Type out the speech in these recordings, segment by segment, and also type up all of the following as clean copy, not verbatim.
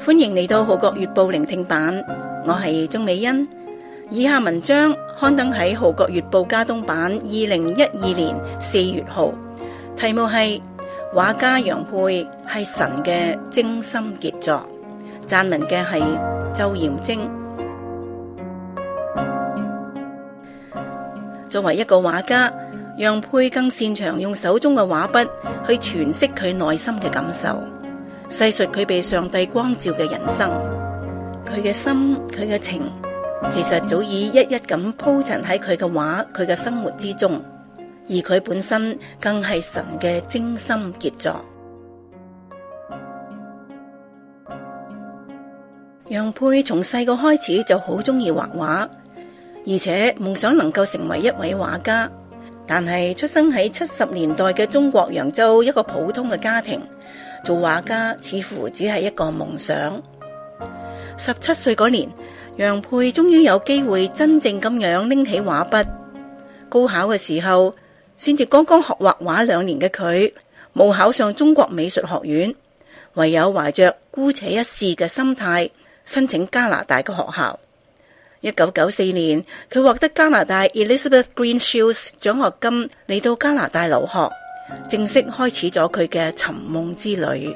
歡迎嚟到《號角月報》聆聽版，我係鍾美欣。以下文章刊登喺《號角月報》加東版2012年4月號，題目係畫家楊沛係神嘅精心傑作，撰文嘅係周耀晶。作為一個畫家，楊沛更擅長用手中嘅畫筆去詮釋佢內心嘅感受，細述佢被上帝光照嘅人生。佢嘅心，佢嘅情，其實早已一一咁鋪陳喺佢嘅畫，佢嘅生活之中，而佢本身更係神嘅精心傑作。楊沛從細個開始就好中意畫畫，而且夢想能夠成為一位畫家。但係出生喺70年代嘅中國揚州一個普通嘅家庭，做畫家似乎只係一個夢想。17歲嗰年，楊沛終於有機會真正咁樣拎起畫筆。高考嘅時候，先至剛剛學畫畫2年嘅佢，冇考上中國美術學院，唯有懷着姑且一試嘅心態，申請加拿大嘅學校。1994年，佢獲得加拿大 Elizabeth Greenshields 獎學金嚟到加拿大留學，正式開始咗佢嘅尋夢之旅。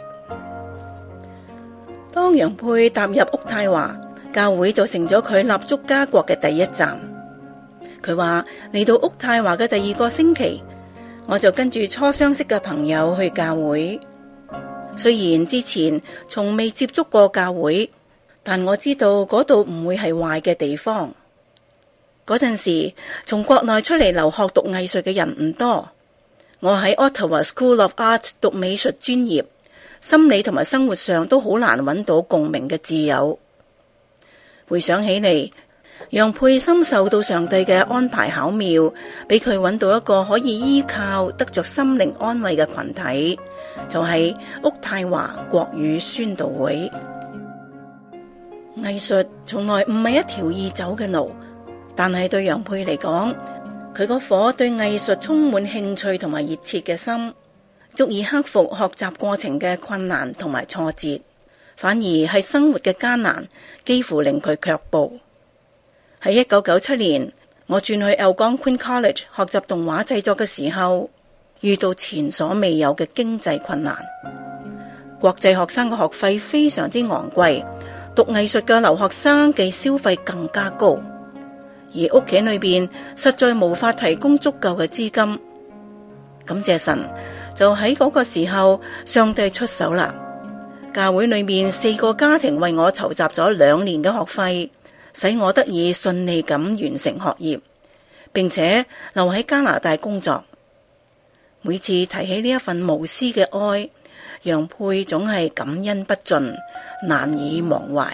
當楊沛踏入渥太華，教會就成咗佢立足家國嘅第一站。佢話嚟到渥太華嘅第2個星期，我就跟住初相識嘅朋友去教會。雖然之前從未接觸過教會，但我知道嗰度唔會係壞嘅地方。嗰陣時，從國內出嚟留學讀藝術嘅人唔多。我喺 Ottawa School of Art 讀美術專業，心理同埋生活上都好難揾到共鳴嘅摯友。回想起嚟，楊沛深受到上帝嘅安排巧妙，俾佢揾到一個可以依靠得着心靈安慰嘅群體，就係渥太華國語宣道會。藝術從來唔係一條易走嘅路，但係對楊沛嚟講，佢嗰顆對藝術充滿興趣同埋熱切嘅心，足以克服學習過程嘅困難同埋挫折，反而係生活嘅艱難幾乎令佢卻步。喺1997年，我轉去 Algonquin College 學習動畫製作嘅時候，遇到前所未有嘅經濟困難。國際學生嘅學費非常之昂貴，讀藝術嘅留學生嘅消費更加高，而屋企裏邊實在無法提供足夠嘅資金。感謝神，就喺嗰個時候，上帝出手啦。教會裏面4個家庭為我籌集咗2年嘅學費，使我得以順利咁完成學業，並且留喺加拿大工作。每次提起呢一份無私嘅愛，楊沛總係感恩不盡，難以忘懷。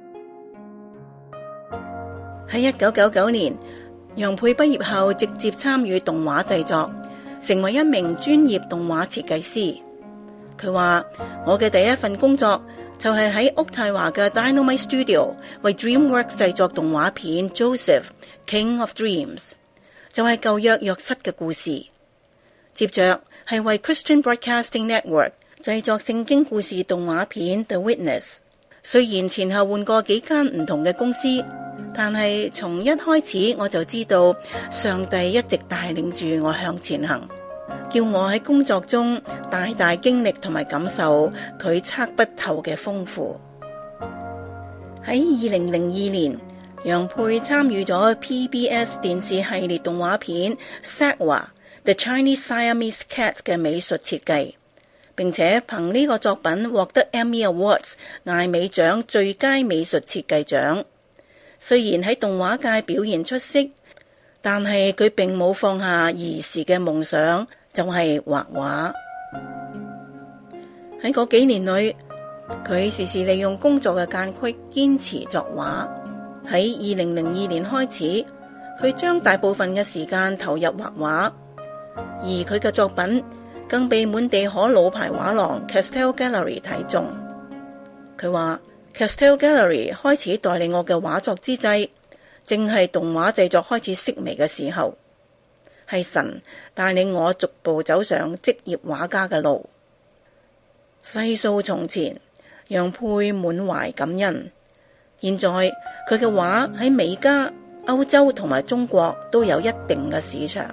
喺1999年，楊沛畢業後直接參與動畫製作，成為一名專業動畫設計師。佢話：我嘅第一份工作就係喺渥太華嘅 Dynamite Studio 為 DreamWorks 製作動畫片 Joseph King of Dreams， 就係舊約約瑟嘅故事。接着係為 Christian Broadcasting Network製作聖經故事動畫片 The Witness。雖然前後換過幾間唔同嘅公司，但係從一開始我就知道上帝一直帶領住我向前行，叫我喺工作中大大經歷同埋感受佢測不透嘅豐富。喺2002年，楊沛參與咗 PBS 電視系列動畫片 Sagwa The Chinese Siamese Cat 嘅美術設計，並且憑呢個作品獲得 Emmy Awards 艾美獎最佳美術設計獎。雖然喺動畫界表現出色，但係佢並冇放下兒時嘅夢想，就係畫畫。喺嗰幾年裏，佢時時利用工作嘅間隙堅持作畫。喺2002年開始，佢將大部分嘅時間投入畫畫，而佢嘅作品更被滿地可老牌畫廊 Castell Gallery 睇中。佢話 Castell Gallery 開始代理我嘅畫作之際，正係動畫製作開始式微嘅時候，係神帶領我逐步走上職業畫家嘅路。細數從前， 楊沛滿懷感恩。現在佢嘅畫喺美加、歐洲同埋中國都有一定嘅市場。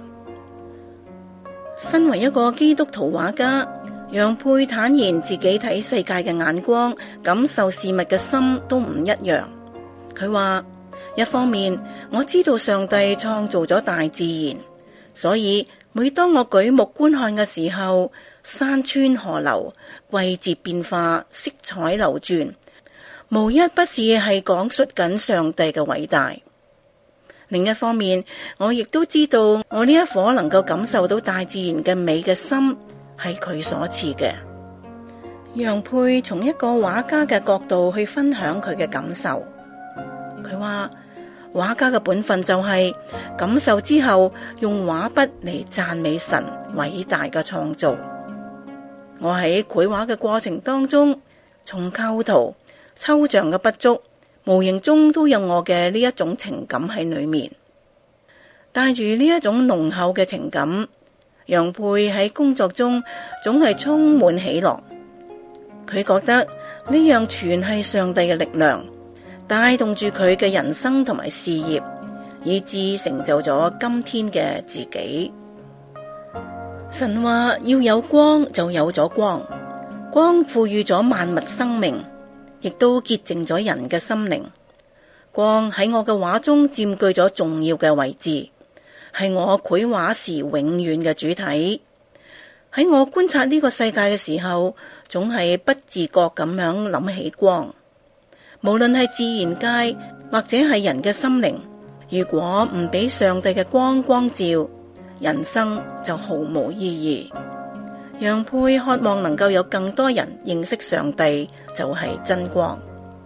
身為一個基督徒畫家，楊沛坦言自己睇世界嘅眼光、感受事物嘅心都唔一樣。佢話，一方面我知道上帝創造咗大自然，所以每當我舉目觀看嘅時候，山川河流、季節變化、色彩流轉，無一不是係講述緊上帝嘅偉大。另一方面，我亦都知道我呢一顆能夠感受到大自然嘅美嘅心係佢所賜嘅。楊沛從一個畫家嘅角度去分享佢嘅感受。佢話，畫家嘅本分就係感受之後用畫筆嚟讚美神偉大嘅創造。我喺繪畫嘅過程當中，從構圖、抽象嘅筆觸，無形中都有我嘅呢一種情感喺裏面。帶住呢一種濃厚嘅情感，楊沛喺工作中總係充滿喜樂。佢覺得呢樣全係上帝嘅力量，帶動住佢嘅人生同埋事業，以致成就咗今天嘅自己。神話要有光就有咗光，光賦予咗萬物生命，亦都潔淨咗人嘅心靈。光喺我嘅畫中佔據咗重要嘅位置，係我繪畫時永遠嘅主體。喺我觀察呢個世界嘅時候，總係不自覺咁樣諗起光。無論係自然界或者係人嘅心靈，如果唔俾上帝嘅光光照，人生就毫無意義。楊沛渴望能夠有更多人認識上帝，就係真光。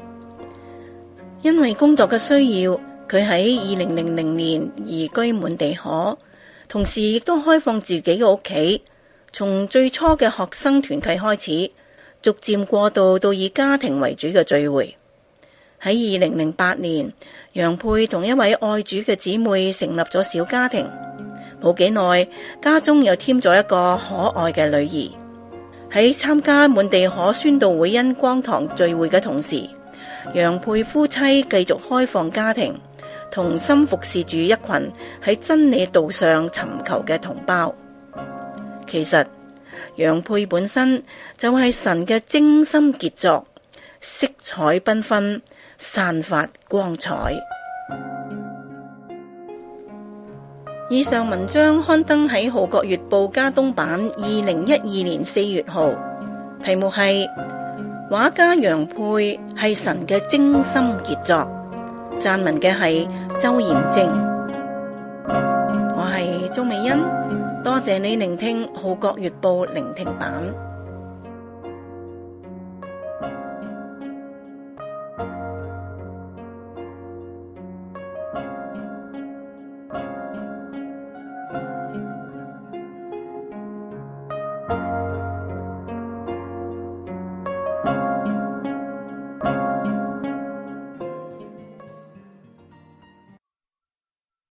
因為工作嘅需要，佢喺2000年移居滿地可，同時亦都開放自己嘅屋企，從最初嘅學生團契開始，逐漸過渡到以家庭為主嘅聚會。喺2008年，楊沛同一位愛主嘅姊妹成立咗小家庭。冇幾耐，家中又添咗一個可愛嘅女兒。喺參加滿地可宣道會恩光堂聚會嘅同時，楊沛夫妻繼續開放家庭，同心服侍住一群喺真理道上尋求嘅同胞。其實楊沛本身就係神嘅精心傑作，色彩繽紛，散發光彩。以上文章刊登喺《號角月報》加東版2012年4月號，題目係畫家楊沛係神嘅精心傑作，撰文嘅係周彥正。我係鍾美欣，多謝你聆聽《號角月報》聆聽版。